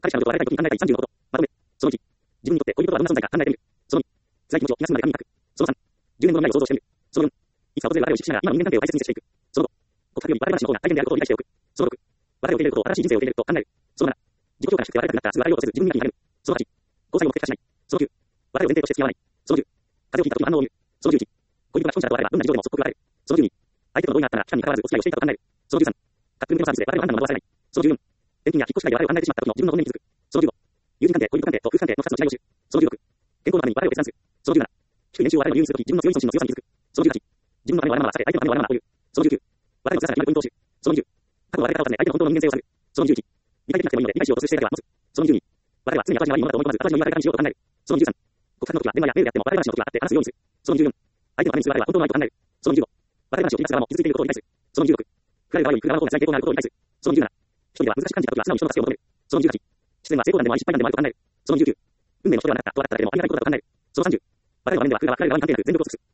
彼氏のことを笑いたい時に考えたい35こと。まとめ。その1、自分にとって恋人はどんな存在か考えてみる。その2、辛い気持ちを気が済むまで紙に書く。その3、10年後の未来を想像してみる。その4、いつか訪れる別れを意識しながら今の人間関係を大切に接していく。その5、告白より別れ話の方が大変であることを理解しておく。その6、別れを受け入れることを新しい人生を受け入れると考える。その7、自己評価が低くて別れたくなったらすぐ別れようとせず自分磨きに励む。その8、交際を目的化しない。その9、別れを前提として付き合わない。その10、風邪をひいた時の反応を見る。その11、恋人が既婚者だとあればどんな事情でも即刻別れる。その12、相手との同意があったら期間に関わらずお付き合いをしていたと考える。その13、架空向けのサービスで別れの判断を惑わされない。その14、転勤や引っ越し外で別れを考えてしまった時の自分の本音に気づく。その15、友人関係、恋人関係と夫婦関係の2つの違いを知る。その16、健康のために別れを決断する。その17、低い年収を別れの理由にするとき自分の強い損心の強さに気づく。その18、自分のためにわがままがされ相手のためにわがままを言う。その19、別れの強さが決まるポイントを知る。その20、過去の別れ方を尋ね相手の本当の人間性を探る。その21、理解できなくてもいいので理解しようとする姿勢だけは持つ。その22、別れは常に後味が悪いものだと思い込まず後味のいい別れ方にしようと考える。その23、告白の時は電話やメールであっても別れ話の時は会って話すようにする。その24、相手のためにする別れは本当の愛と考える。その25、別れ話を繰り返す側も傷ついていることを理解する。その26、振られる場合より振られる方が辛い傾向があることを理解する。その27、一人では難しく感じた時は素直に人の助けを求める。その18、失恋は成功談でもあり失敗談でもあると考える。その19、運命の人ではなかったと分かっただけでもありがたいことだと考える。その30、別れの場面では振られる側に関係なく全力を尽くす。